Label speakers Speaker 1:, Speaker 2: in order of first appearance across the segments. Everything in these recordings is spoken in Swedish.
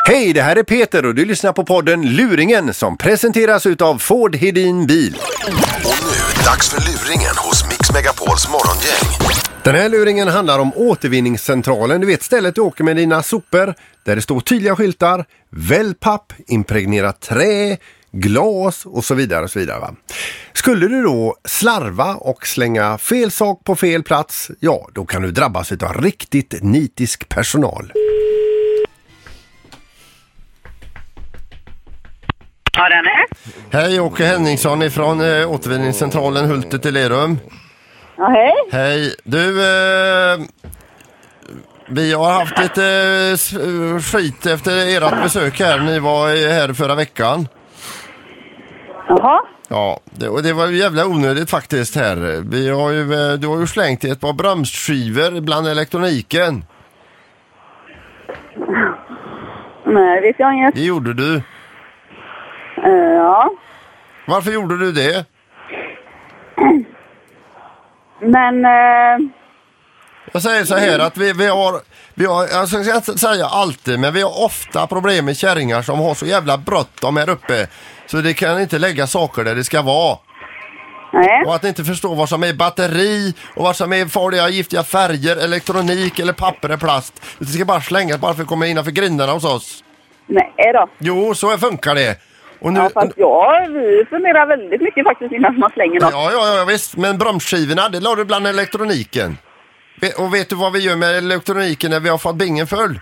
Speaker 1: Hej, det här är Peter och du lyssnar på podden Luringen som presenteras utav Ford Hedin Bil.
Speaker 2: Och nu, dags för Luringen hos Mix Megapols morgongäng.
Speaker 1: Den här luringen handlar om återvinningscentralen. Du vet stället du åker med dina sopor där det står tydliga skyltar, wellpapp, impregnerat trä, glas och så vidare och så vidare. Va? Skulle du då slarva och slänga fel sak på fel plats, ja då kan du drabbas av riktigt nitisk personal.
Speaker 3: Ja, den är.
Speaker 1: Hej, Åke Henningsson ifrån återvinningscentralen Hultet i Lerum.
Speaker 3: Ja, hej.
Speaker 1: Hej, du, vi har haft lite skit efter ert besök här. Ni var här förra veckan.
Speaker 3: Jaha.
Speaker 1: Ja, det var ju jävla onödigt faktiskt här. Du har ju slängt ett par bromsskivor bland elektroniken.
Speaker 3: Nej, vet jag inget.
Speaker 1: Det gjorde du.
Speaker 3: Ja.
Speaker 1: Varför gjorde du det?
Speaker 3: Men...
Speaker 1: Jag säger så här att vi har jag ska inte säga alltid, men vi har ofta problem med kärringar som har så jävla bråttom här uppe så det kan inte lägga saker där det ska vara.
Speaker 3: Nej.
Speaker 1: Och att ni inte förstår vad som är batteri och vad som är farliga giftiga färger, elektronik eller papper eller plast. Det ska bara slängas bara för att komma innanför grindarna hos oss.
Speaker 3: Nej då.
Speaker 1: Jo, så funkar det. Och nu,
Speaker 3: Ja, fast vi funderar väldigt mycket faktiskt innan man slänger något.
Speaker 1: Ja, visst. Men bromsskivorna, det la du bland elektroniken. Och vet du vad vi gör med elektroniken när vi har fått bingen full?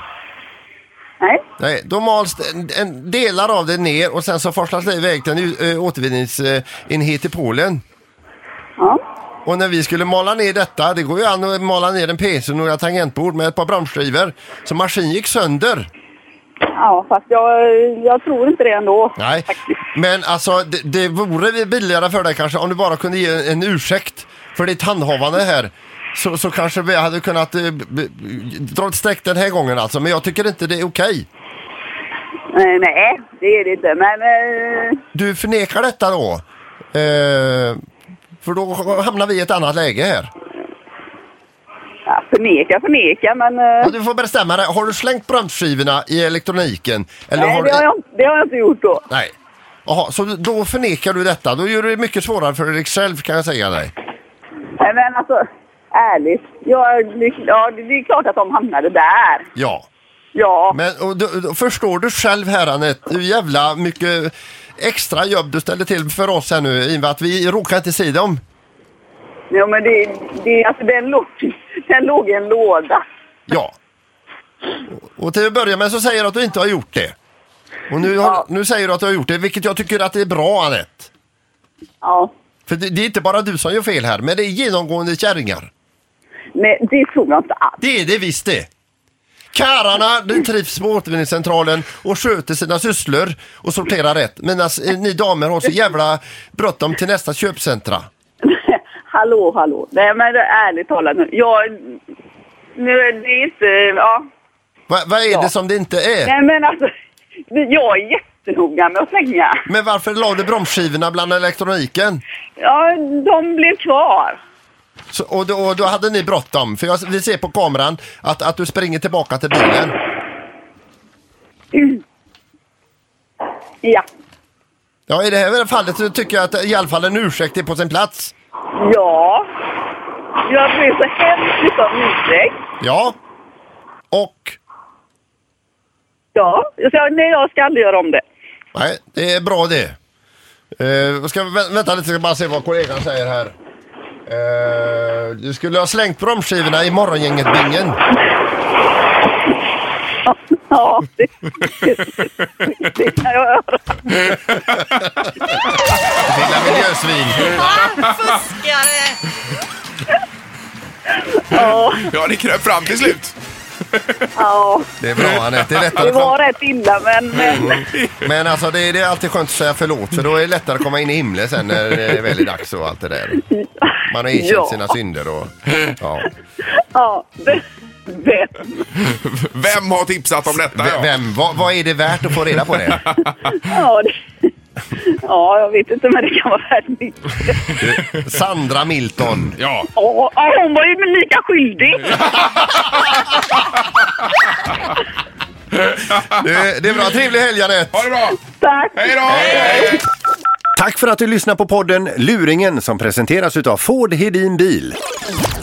Speaker 1: Nej, då mals delar av det ner och sen så forslas det iväg till en återvinningsenhet i Polen.
Speaker 3: Ja.
Speaker 1: Och när vi skulle mala ner detta, det går ju an att mala ner en PC och några tangentbord med ett par bromsskivor. Så maskin gick sönder.
Speaker 3: Ja, fast jag tror inte det ändå.
Speaker 1: Nej,
Speaker 3: faktiskt.
Speaker 1: Men alltså det vore billigare för dig kanske om du bara kunde ge en ursäkt för ditt handhavande här. Så kanske vi hade kunnat dra ett streck den här gången alltså. Men jag tycker inte det är okej.
Speaker 3: Nej, det är det inte. Men...
Speaker 1: Du förnekar detta då? För då hamnar vi i ett annat läge här.
Speaker 3: Ja, förneka, men...
Speaker 1: Ja, du får bestämma dig. Har du slängt bromsskivorna i elektroniken? Eller
Speaker 3: Nej,
Speaker 1: har
Speaker 3: det har jag inte gjort då.
Speaker 1: Nej. Jaha, så då förnekar du detta. Då gör du det mycket svårare för dig själv, kan jag säga dig.
Speaker 3: Nej, men alltså, ärligt. Det är klart att de hamnade där.
Speaker 1: Ja.
Speaker 3: Ja.
Speaker 1: Men då förstår du själv här, Anette, hur jävla mycket extra jobb du ställer till för oss här nu, i och med att vi råkar inte se dem.
Speaker 3: Ja, men alltså den låg i en låda.
Speaker 1: Ja. Och till att börja med så säger du att du inte har gjort det. Och nu säger du att du har gjort det, vilket jag tycker att det är bra, Anette.
Speaker 3: Ja.
Speaker 1: För det är inte bara du som gör fel här, men det är genomgående kärringar.
Speaker 3: Nej, det tror jag inte alls.
Speaker 1: Det är det visst det. Kararna, de trivs på återvinningscentralen och sköter sina sysslor och sorterar rätt. Medan ni damer har så jävla bråttom till nästa köpcentra.
Speaker 3: Hallå. Nej, men ärligt talat nu. Nu är det inte... Ja.
Speaker 1: Vad är det som det inte är?
Speaker 3: Nej, men alltså... Jag är jättenoga med att slänga.
Speaker 1: Men varför la du bromsskivorna bland elektroniken?
Speaker 3: Ja, de blev kvar.
Speaker 1: Så, och då hade ni bråttom. För vi ser på kameran att du springer tillbaka till bilen.
Speaker 3: Ja.
Speaker 1: Ja, i det här fallet så tycker jag att i alla fall en ursäkt är på sin plats.
Speaker 3: Ja. Jag blir så hemskt mycket om ursäkt.
Speaker 1: Ja. Och?
Speaker 3: Ja, jag ska aldrig göra om det.
Speaker 1: Nej, det är bra det. Vänta lite, ska bara se vad kollegan säger här. Du skulle ha slängt bromsskivorna i morgongänget-bingen.
Speaker 3: Ja, det kan jag göra.
Speaker 1: Lilla miljösvin.
Speaker 4: Fuskare!
Speaker 5: Ja, det kröp fram till slut.
Speaker 3: Ja.
Speaker 1: Det är bra, Anette. Det är lättare
Speaker 3: Det var rätt illa, men...
Speaker 1: Men alltså det är alltid skönt att säga förlåt, för då är det lättare att komma in i himlen sen när det är väldigt dags och allt det där. Man har erkänt sina synder och... Ja.
Speaker 3: Ja,
Speaker 5: Vem har tipsat om detta?
Speaker 1: Vad är det värt att få reda på det?
Speaker 3: Ja, jag vet inte, men det kan vara värt mycket.
Speaker 1: Sandra Milton.
Speaker 5: Ja.
Speaker 3: Hon var ju lika skyldig.
Speaker 1: Det är bra. Trevlig helg, Anette.
Speaker 5: Ha det bra!
Speaker 3: Tack!
Speaker 5: Hej då!
Speaker 1: Tack för att du lyssnar på podden Luringen som presenteras utav Ford Hedin Bil.